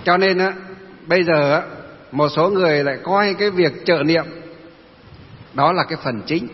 Cho nên á, bây giờ á, một số người lại coi cái việc trợ niệm đó là cái phần chính,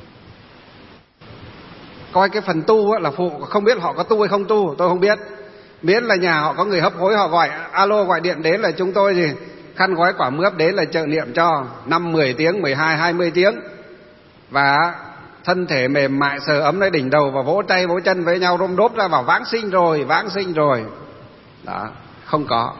coi cái phần tu á là phụ. Không biết họ có tu hay không tu, tôi không biết. Biết là nhà họ có người hấp hối, họ gọi alo gọi điện đến là chúng tôi thì khăn gói quả mướp đến là trợ niệm cho 5, 10 tiếng, 12, 20 tiếng. Và thân thể mềm mại sờ ấm lấy đỉnh đầu và vỗ tay vỗ chân với nhau đôm đốp ra bảo vãng sinh rồi, vãng sinh rồi. Đó, không có.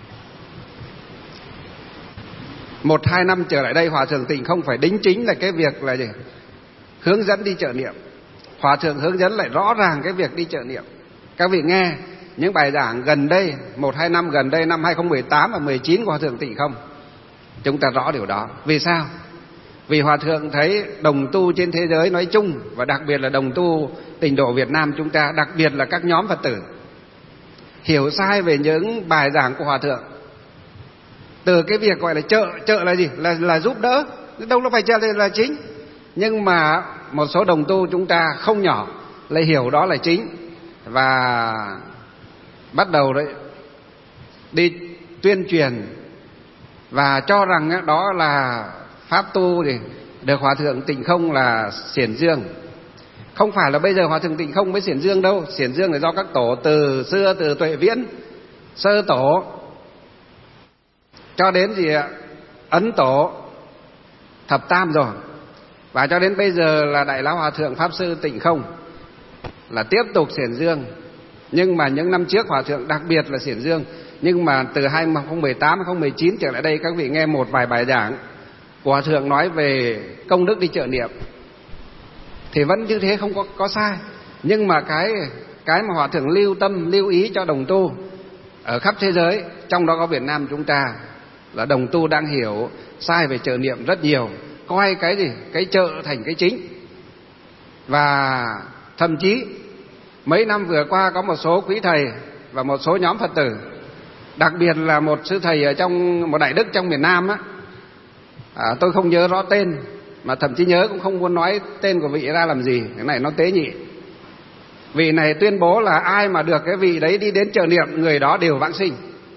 1-2 năm trở lại đây, Hòa thượng Tịnh không phải đính chính là cái việc là gì? Hướng dẫn đi trợ niệm. Hòa thượng hướng dẫn lại rõ ràng cái việc đi trợ niệm. Các vị nghe những bài giảng gần đây, 1-2 năm gần đây, năm 2018 và 19 của Hòa thượng Tịnh không? Chúng ta rõ điều đó. Vì sao? Vì Hòa thượng thấy đồng tu trên thế giới nói chung, và đặc biệt là đồng tu Tịnh độ Việt Nam chúng ta, đặc biệt là các nhóm Phật tử, hiểu sai về những bài giảng của Hòa thượng. Từ cái việc gọi là trợ là gì? Là giúp đỡ, đâu có phải trợ là chính. Nhưng mà một số đồng tu chúng ta không nhỏ lại hiểu đó là chính, và bắt đầu đấy đi tuyên truyền và cho rằng đó là pháp tu thì được Hòa thượng Tịnh không là xiển dương. Không phải là bây giờ Hòa thượng Tịnh không mới xiển dương đâu. Xiển dương là do các tổ từ xưa, từ Tuệ Viễn sơ tổ cho đến gì ạ? Ấn tổ, thập tam rồi. Và cho đến bây giờ là Đại Lão Hòa thượng Pháp Sư Tịnh không là tiếp tục xiển dương. Nhưng mà những năm trước Hòa thượng đặc biệt là xiển dương. Nhưng mà từ 2018, 2019 trở lại đây, các vị nghe một vài bài giảng của Hòa thượng nói về công đức đi trợ niệm thì vẫn như thế, không có sai. Nhưng mà cái mà Hòa thượng lưu tâm, lưu ý cho đồng tu ở khắp thế giới, trong đó có Việt Nam chúng ta, là đồng tu đang hiểu sai về trợ niệm rất nhiều. Coi cái gì? Cái trợ thành cái chính. Và thậm chí mấy năm vừa qua có một số quý thầy và một số nhóm Phật tử, đặc biệt là một sư thầy ở trong một đại đức trong miền Nam á, tôi không nhớ rõ tên, mà thậm chí nhớ cũng không muốn nói tên của vị ra làm gì, cái này nó tế nhị. Vị này tuyên bố là ai mà được cái vị đấy đi đến trợ niệm, người đó đều vãng sinh.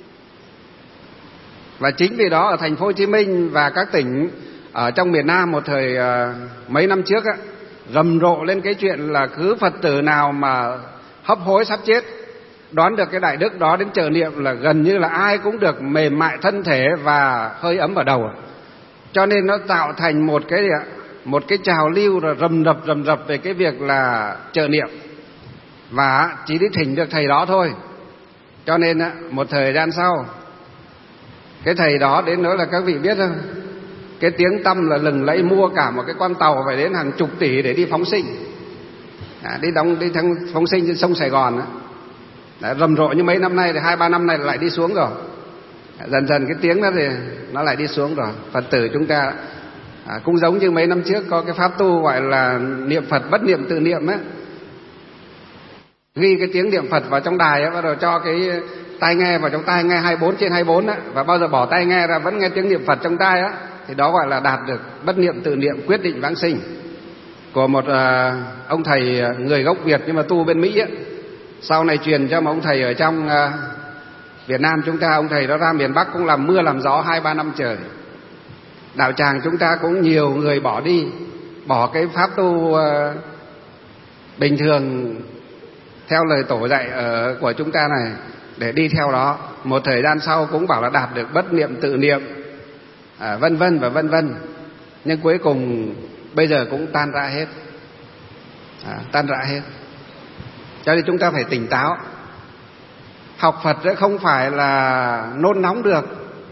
Và chính vì đó ở thành phố Hồ Chí Minh và các tỉnh ở trong miền Nam một thời mấy năm trước á, rầm rộ lên cái chuyện là cứ Phật tử nào mà hấp hối sắp chết, đoán được cái đại đức đó đến trợ niệm là gần như là ai cũng được mềm mại thân thể và hơi ấm ở đầu. Cho nên nó tạo thành một cái trào lưu rồi rầm rập về cái việc là trợ niệm, và chỉ đi thỉnh được thầy đó thôi. Cho nên một thời gian sau, cái thầy đó đến nói là các vị biết không, cái tiếng tăm là lừng lẫy, mua cả một cái con tàu phải đến hàng chục tỷ để đi phóng sinh, đi phóng sinh trên sông Sài Gòn đó. Rầm rộ như mấy năm nay thì 2-3 năm nay lại đi xuống rồi. Dần dần cái tiếng đó thì nó lại đi xuống rồi. Phật tử chúng ta cũng giống như mấy năm trước có cái pháp tu gọi là niệm Phật bất niệm tự niệm á, ghi cái tiếng niệm Phật vào trong đài á, bắt đầu cho cái tai nghe vào trong tai nghe 24/24 á, và bao giờ bỏ tai nghe ra vẫn nghe tiếng niệm Phật trong tai á, thì đó gọi là đạt được bất niệm tự niệm quyết định vãng sinh của một ông thầy người gốc Việt nhưng mà tu bên Mỹ á. Sau này truyền cho một ông thầy ở trong Việt Nam chúng ta. Ông thầy đó ra miền Bắc cũng làm mưa làm gió 2-3 năm trời. Đạo tràng chúng ta cũng nhiều người bỏ đi, bỏ cái pháp tu bình thường theo lời tổ dạy của chúng ta này để đi theo đó. Một thời gian sau cũng bảo là đạt được bất niệm tự niệm, vân vân và vân vân. Nhưng cuối cùng bây giờ cũng tan rã hết, tan rã hết. Cho nên chúng ta phải tỉnh táo. Học Phật không phải là nôn nóng được.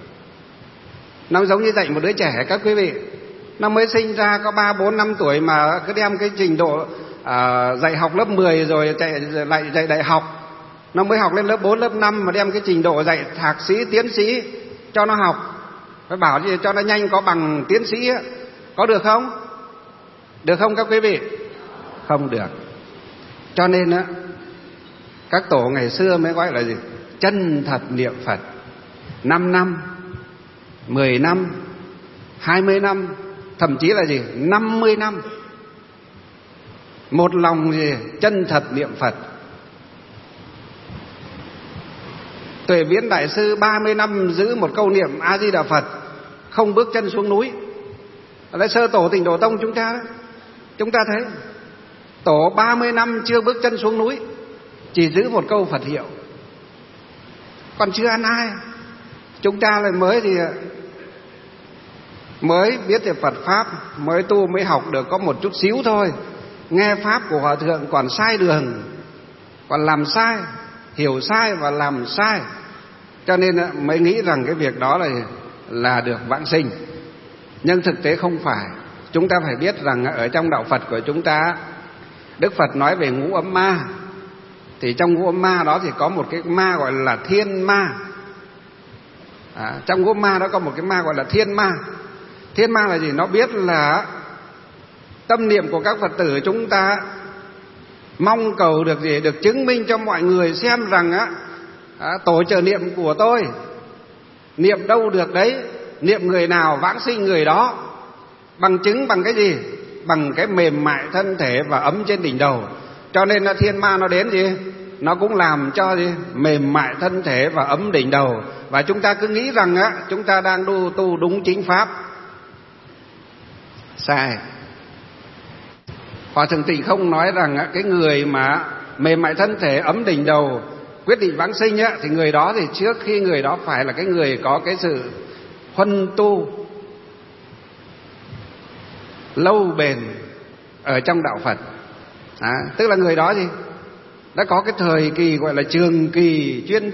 Nó giống như dạy một đứa trẻ các quý vị. Nó mới sinh ra có 3-4-5 tuổi mà cứ đem cái trình độ dạy học lớp 10 rồi lại dạy đại học. Nó mới học lên lớp 4, lớp 5 mà đem cái trình độ dạy thạc sĩ, tiến sĩ cho nó học. Phải bảo gì cho nó nhanh có bằng tiến sĩ á. Có được không? Được không các quý vị? Không được. Cho nên á, các tổ ngày xưa mới gọi là gì? Chân thật niệm Phật. 5 năm, 10 năm, 20 năm, thậm chí là gì? 50 năm. Một lòng gì? Chân thật niệm Phật. Tuệ Viễn Đại Sư 30 năm giữ một câu niệm A Di Đà Phật, không bước chân xuống núi. Là sơ tổ Tịnh Độ Tông chúng ta đó. Chúng ta thấy tổ 30 năm chưa bước chân xuống núi, chỉ giữ một câu Phật hiệu, còn chưa ăn ai. Chúng ta lại mới biết về Phật Pháp, mới tu mới học được có một chút xíu thôi. Nghe Pháp của Hòa Thượng còn sai đường, còn làm sai, hiểu sai và làm sai. Cho nên mới nghĩ rằng cái việc đó là được vãng sinh. Nhưng thực tế không phải. Chúng ta phải biết rằng ở trong đạo Phật của chúng ta, Đức Phật nói về ngũ ấm ma. Thì trong ngũ ấm ma đó thì có một cái ma gọi là thiên ma. Trong ngũ ấm ma đó có một cái ma gọi là thiên ma. Thiên ma là gì? Nó biết là tâm niệm của các Phật tử chúng ta mong cầu được gì? Được chứng minh cho mọi người xem rằng tổ trợ niệm của tôi niệm đâu được đấy, niệm người nào vãng sinh người đó. Bằng chứng bằng cái gì? Bằng cái mềm mại thân thể và ấm trên đỉnh đầu. Cho nên là thiên ma nó đến gì? Nó cũng làm cho gì? Mềm mại thân thể và ấm đỉnh đầu. Và chúng ta cứ nghĩ rằng chúng ta đang tu đúng chính pháp. Sai. Hòa Thượng Tịnh Không nói rằng cái người mà mềm mại thân thể ấm đỉnh đầu quyết định vãng sinh thì người đó thì trước khi người đó phải là cái người có cái sự huân tu lâu bền ở trong đạo Phật. Tức là người đó gì? Đã có cái thời kỳ gọi là trường kỳ chuyên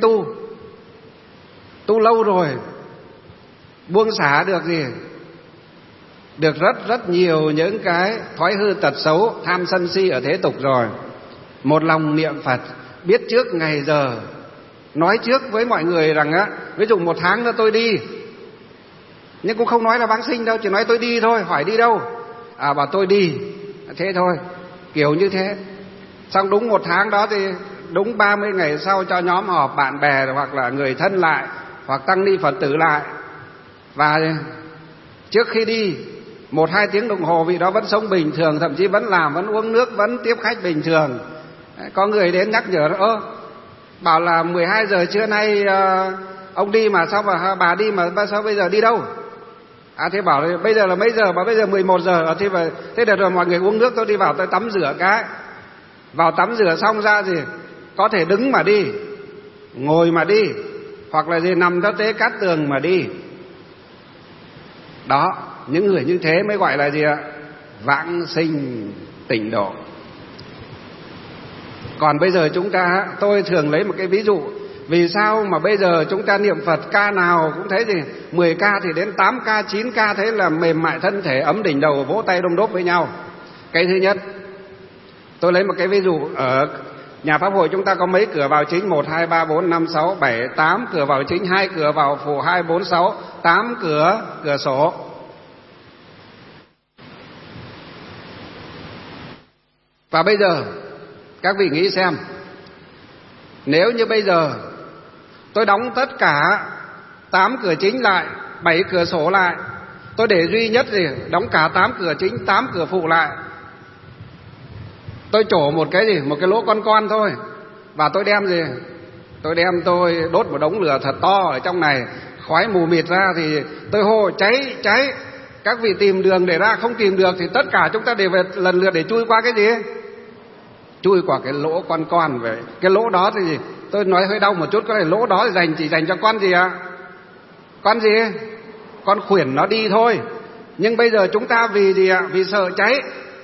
tu lâu rồi, buông xả được gì? Được rất nhiều những cái thói hư tật xấu, tham sân si ở thế tục rồi. Một lòng niệm Phật, biết trước ngày giờ, nói trước với mọi người rằng ví dụ 1 tháng nữa tôi đi. Nhưng cũng không nói là vãng sinh đâu, chỉ nói tôi đi thôi. Hỏi đi đâu? Bảo tôi đi. Thế thôi, kiểu như thế. Xong đúng 1 tháng đó thì đúng 30 ngày sau cho nhóm họp bạn bè hoặc là người thân lại, hoặc tăng ni Phật tử lại. Và trước khi đi 1-2 tiếng đồng hồ vị đó vẫn sống bình thường, thậm chí vẫn làm, vẫn uống nước, vẫn tiếp khách bình thường. Có người đến nhắc nhở, bảo là 12 giờ trưa nay ông đi mà sao mà bà đi mà sao bây giờ đi đâu? Thế bảo là bây giờ là mấy giờ? Bảo bây giờ 11 giờ. Thế được rồi, mọi người uống nước, tôi đi vào tôi tắm rửa cái. Vào tắm rửa xong ra gì? Có thể đứng mà đi, ngồi mà đi, hoặc là gì nằm theo tế cát tường mà đi. Đó, những người như thế mới gọi là gì ạ? Vãng sinh tịnh độ. Còn bây giờ chúng ta, tôi thường lấy một cái ví dụ. Vì sao mà bây giờ chúng ta niệm Phật ca nào cũng thấy gì? 10 ca thì đến 8 ca, 9 ca thấy là mềm mại thân thể, ấm đỉnh đầu, vỗ tay đôm đốp với nhau. Cái thứ nhất, tôi lấy một cái ví dụ. Ở nhà Pháp hội chúng ta có mấy cửa vào chính? 1, 2, 3, 4, 5, 6, 7, 8 cửa vào chính, 2 cửa vào phụ, 2, 4, 6, 8 cửa sổ. Và bây giờ các vị nghĩ xem, nếu như bây giờ tôi đóng tất cả 8 cửa chính lại, 7 cửa sổ lại, tôi để duy nhất gì? Đóng cả 8 cửa chính, 8 cửa phụ lại. Tôi trổ một cái gì? Một cái lỗ con thôi. Và tôi đem gì? Tôi đốt một đống lửa thật to ở trong này, khói mù mịt ra thì tôi hô cháy, cháy. Các vị tìm đường để ra, không tìm được thì tất cả chúng ta đều về lần lượt để chui qua cái gì? Chui qua cái lỗ con vậy. Cái lỗ đó thì gì? Tôi nói hơi đau một chút, cái này lỗ đó thì chỉ dành cho con gì ạ? Con gì? Con khuyển nó đi thôi. Nhưng bây giờ chúng ta vì gì ạ? Vì sợ cháy,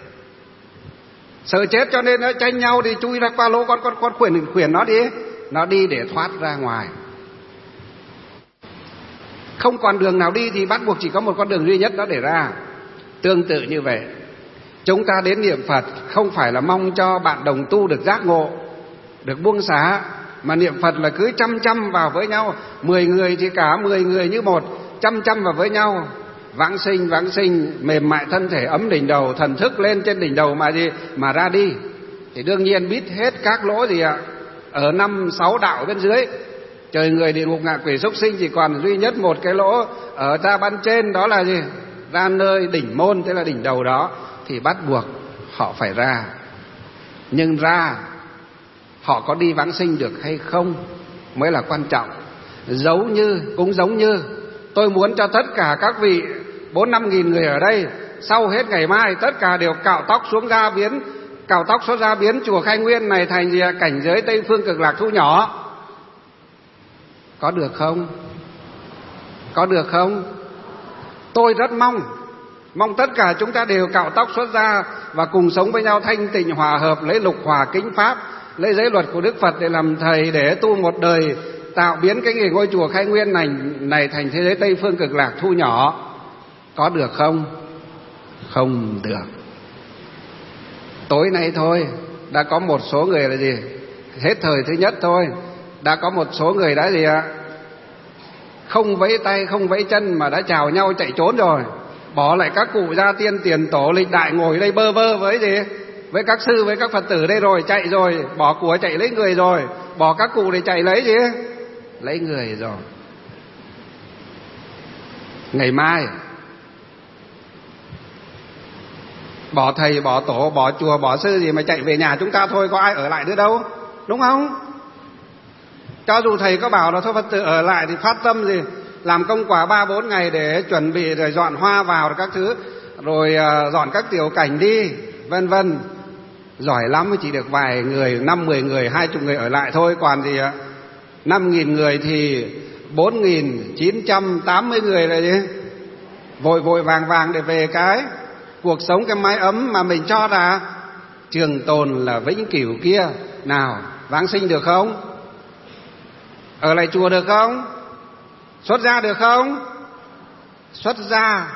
sợ chết, cho nên nó tranh nhau thì chui ra qua lỗ con khuyển nó đi để thoát ra ngoài. Không còn đường nào đi thì bắt buộc chỉ có một con đường duy nhất đó để ra. Tương tự như vậy, chúng ta đến niệm Phật không phải là mong cho bạn đồng tu được giác ngộ, được buông xả, mà niệm Phật là cứ chăm vào với nhau. 10 người thì cả 10 người như một, chăm vào với nhau. Vãng sinh, mềm mại thân thể, ấm đỉnh đầu, thần thức lên trên đỉnh đầu mà gì? Mà ra đi. Thì đương nhiên biết hết các lỗ gì ạ? Ở 5-6 đạo bên dưới, trời người, địa ngục, ngạ quỷ, súc sinh, chỉ còn duy nhất một cái lỗ ở ra ban trên, đó là gì? Ra nơi đỉnh môn, thế là đỉnh đầu đó. Thì bắt buộc họ phải ra. Nhưng ra họ có đi vãng sinh được hay không? mới là quan trọng. Cũng giống như tôi muốn cho tất cả các vị 4-5 nghìn người ở đây sau hết ngày mai tất cả đều cạo tóc xuống ra biến chùa Khai Nguyên này thành gì, cảnh giới Tây Phương Cực Lạc thu nhỏ. Có được không? Có được không? Tôi rất mong tất cả chúng ta đều cạo tóc xuất ra và cùng sống với nhau thanh tịnh hòa hợp, lấy lục hòa kính pháp, lấy giới luật của Đức Phật để làm thầy, để tu một đời tạo biến cái ngôi chùa Khai Nguyên này thành thế giới Tây Phương Cực Lạc thu nhỏ. Có được không? Không được. Tối nay thôi đã có một số người là gì, hết thời thứ nhất thôi, đã có một số người đã gì ạ, không vẫy tay không vẫy chân mà đã chào nhau chạy trốn rồi, bỏ lại các cụ gia tiên tiền tổ lịch đại ngồi đây bơ vơ với gì, với các sư với các Phật tử đây rồi, chạy rồi, bỏ của chạy lấy người rồi, bỏ các cụ để chạy lấy gì, lấy người rồi. Ngày mai bỏ thầy bỏ tổ bỏ chùa bỏ sư gì mà chạy về nhà chúng ta thôi, có ai ở lại nữa đâu, đúng không? Cho dù thầy có bảo là thôi Phật tử ở lại thì phát tâm gì, làm công quả 3-4 ngày để chuẩn bị rồi dọn hoa vào các thứ, rồi dọn các tiểu cảnh đi, vân vân. Giỏi lắm mới chỉ được vài người, 5-10 người, 20 người ở lại thôi, còn gì ạ? 5.000 người thì 4.980 người là gì? Vội vàng để về cái cuộc sống, cái mái ấm mà mình cho là trường tồn là vĩnh cửu kia. Nào, vãng sinh được không? Ở lại chùa được không? Xuất gia được không? Xuất gia.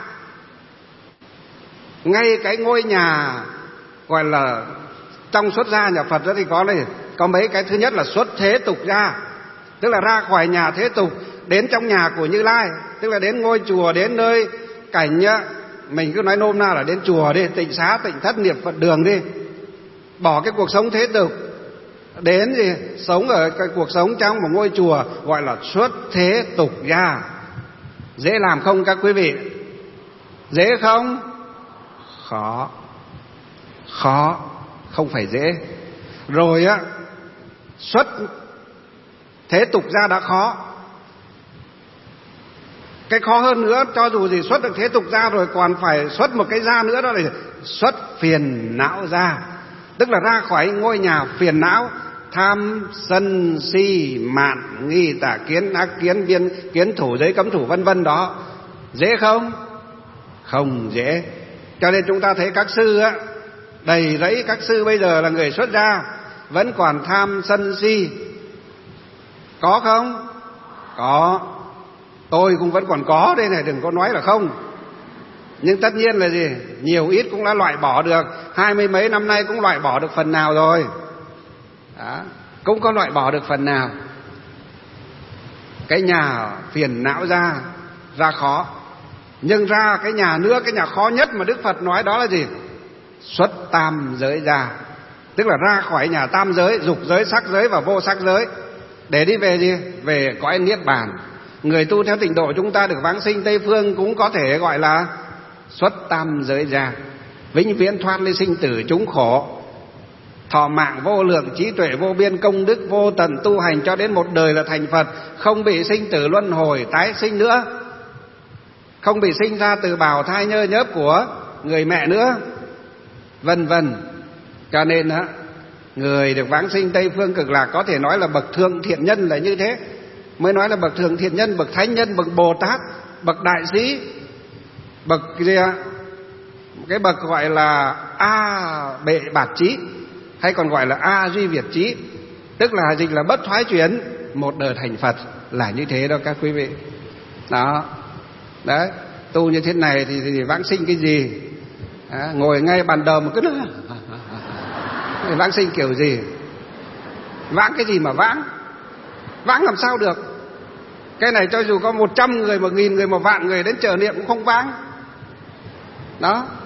Ngay cái ngôi nhà gọi là trong xuất gia nhà Phật đó thì có mấy cái. Thứ nhất là xuất thế tục gia, tức là ra khỏi nhà thế tục đến trong nhà của Như Lai, tức là đến ngôi chùa, đến nơi cảnh nhá, mình cứ nói nôm na là đến chùa đi, tịnh xá tịnh thất niệm Phật đường đi, bỏ cái cuộc sống thế tục đến gì sống ở cái cuộc sống trong một ngôi chùa, gọi là xuất thế tục gia. Dễ làm không các quý vị? Dễ không? Khó, không phải dễ. Rồi á, xuất thế tục gia đã khó, cái khó hơn nữa, cho dù gì xuất được thế tục gia rồi còn phải xuất một cái gia nữa, đó là xuất phiền não gia, tức là ra khỏi ngôi nhà phiền não, tham sân si mạn nghi tà kiến ác kiến viên kiến thủ giới cấm thủ vân vân đó. Dễ không? Không dễ. Cho nên chúng ta thấy các sư á, đầy rẫy các sư bây giờ là người xuất gia vẫn còn tham sân si. Có không? Có. Tôi cũng vẫn còn có đây này, đừng có nói là không. Nhưng tất nhiên là gì, nhiều ít cũng đã loại bỏ được, 20 mấy năm nay cũng loại bỏ được phần nào rồi đó, cũng có loại bỏ được phần nào. Cái nhà phiền não ra khó. Nhưng ra cái nhà nữa, cái nhà khó nhất mà Đức Phật nói đó là gì? Xuất tam giới ra, tức là ra khỏi nhà tam giới, dục giới, sắc giới và vô sắc giới, để đi về gì? Về cõi niết bàn. Người tu theo tịnh độ chúng ta được vãng sinh Tây Phương cũng có thể gọi là xuất tam giới ra, vĩnh viễn thoát ly sinh tử chúng khổ, thọ mạng vô lượng, trí tuệ vô biên, công đức vô tận, tu hành cho đến một đời là thành Phật, không bị sinh tử luân hồi tái sinh nữa, không bị sinh ra từ bào thai nhơ nhớp của người mẹ nữa, vân vân. Cho nên á, người được vãng sinh Tây Phương Cực Lạc có thể nói là bậc thượng thiện nhân là như thế, mới nói là bậc thượng thiện nhân, bậc thánh nhân, bậc Bồ Tát, bậc đại sĩ, bậc gì ạ? Cái bậc gọi là A Bệ Bạt Trí, hay còn gọi là A Duy Việt Trí, tức là dịch là bất thoái chuyển, một đời thành Phật, là như thế đó các quý vị. Đó, đấy, tu như thế này thì vãng sinh cái gì? Ngồi ngay bàn đờ một cái vãng sinh kiểu gì? Vãng cái gì mà vãng? Vãng làm sao được? Cái này cho dù có 100 người, 1.000 người, 1 vạn người đến chờ niệm cũng không vãng. Đó,